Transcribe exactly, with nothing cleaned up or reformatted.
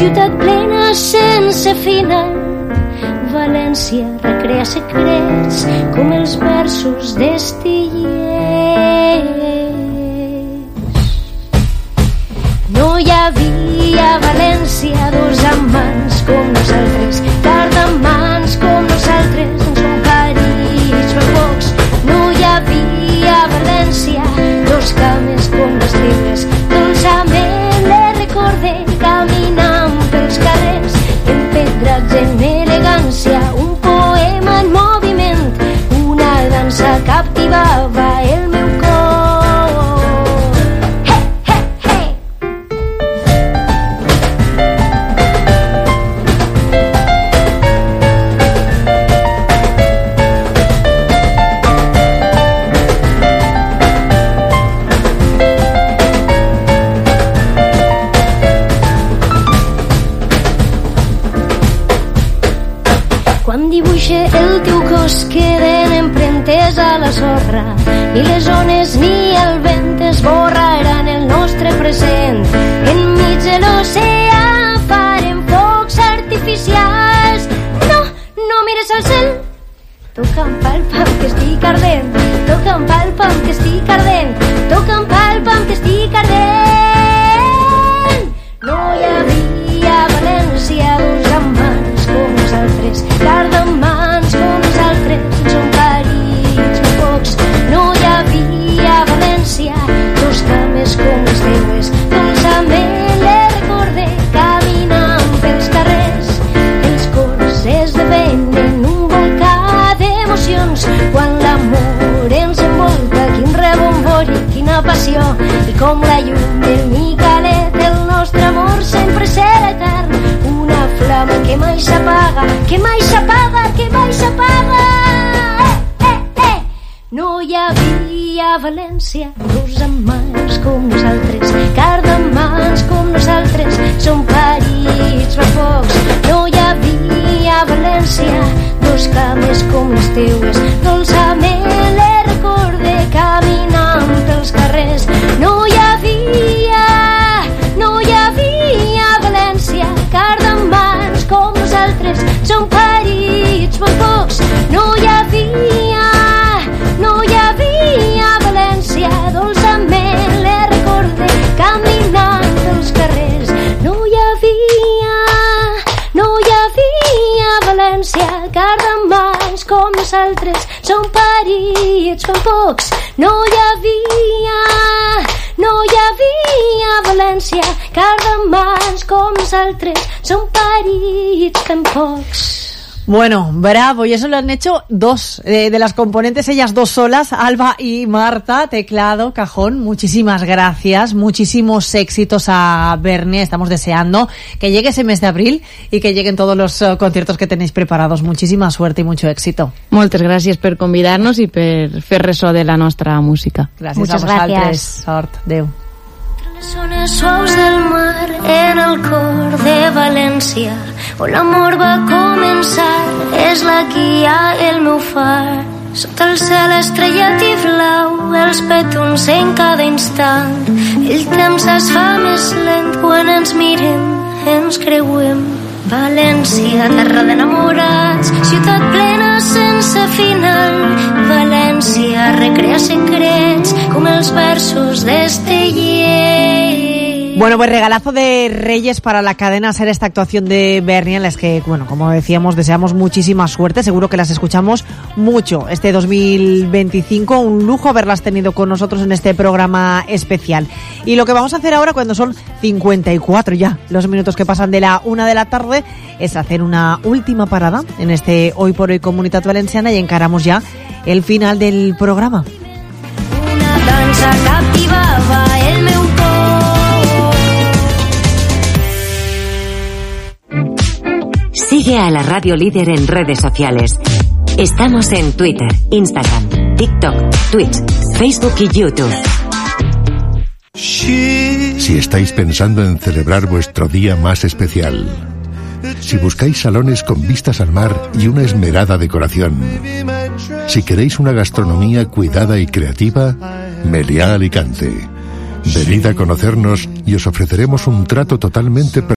ciutat plena sense final. València recrea secrets com els versos d'Estillers. No hi havia a València dos amants com nosaltres, cardamans com nosaltres, en són parits per pocs. No hi havia a València dos cames com les teves, dolçament les recorde caminant pels carrers, empedrats en elegància, un poema en moviment, una dansa captivava el meu cor. Hey, hey, hey! Quan dibuixe el teu cos queden empremtes a la sorra, ni les ones ni el vent esborraran el nostre present. Enmig de l'oceà farem focs artificials. No, no mires al cel, toca'm palpa'm que estic ardent, toca'm palpa'm que estic ardent, toca'm palpa'm que estic ardent. No hi havia a València dos amants com nosaltres, cardamans com nosaltres, en són parits més pocs. No hi havia a València dos cames com les teues, dolçament les recorde caminant pels carrers. Els cors esdevenen un volcà d'emocions quan l'amor ens envolta. Quin rebombori, quina passió, i com la llum del Micalet el nostre amor sempre serà etern, una flama que mai s'apaga, que mai s'apaga, que mai s'apaga. Eh, eh, eh! No hi havia a València dos amants com nosaltres, cardamans com nosaltres, són parits per pocs. No hi havia a València dos cames com les teues, dolçament les recorde caminant pels carrers. No hi havia, no hi havia a València cardamans com nosaltres, són parits per pocs. No hi havia, no hi havia a València dolçament les recorde caminant pels carrers. No hi havia, no hi havia a València cardamans com nosaltres, són parits per pocs. No hi havia, no hi havia a València cardamans com nosaltres, són parits per pocs. Bueno, bravo, y eso lo han hecho dos eh, de las componentes, ellas dos solas, Alba y Marta, teclado, cajón. Muchísimas gracias, muchísimos éxitos a Bernie, estamos deseando que llegue ese mes de abril y que lleguen todos los uh, conciertos que tenéis preparados. Muchísima suerte y mucho éxito. Moltes gràcies per convidar-nos i per fer ressò de la nostra música. Gràcies Muchas a vosaltres. gracias. Sort, adeu. Les ones suaus del mar en el cor de València, on l'amor va començar, és la guia, el meu far. Sota el cel estrellat i blau, els petons en cada instant. El temps es fa més lent quan ens mirem, ens creuem. València, terra d'enamorats, ciutat plena sense final. València recrea secrets com els versos d'Estillers. Bueno, pues regalazo de Reyes para la cadena SER, esta actuación de Bernie, en las que, bueno, como decíamos, deseamos muchísima suerte. Seguro que las escuchamos mucho este dos mil veinticinco. Un lujo haberlas tenido con nosotros en este programa especial. Y lo que vamos a hacer ahora, cuando son cincuenta y cuatro ya los minutos que pasan de la una de la tarde, es hacer una última parada en este Hoy por Hoy Comunitat Valenciana y encaramos ya el final del programa. Una dansa captivava el meu cor. Sigue a la Radio Líder en redes sociales. Estamos en Twitter, Instagram, TikTok, Twitch, Facebook y YouTube. Si estáis pensando en celebrar vuestro día más especial, si buscáis salones con vistas al mar y una esmerada decoración, si queréis una gastronomía cuidada y creativa, Meliá Alicante. Venid a conocernos y os ofreceremos un trato totalmente personalizado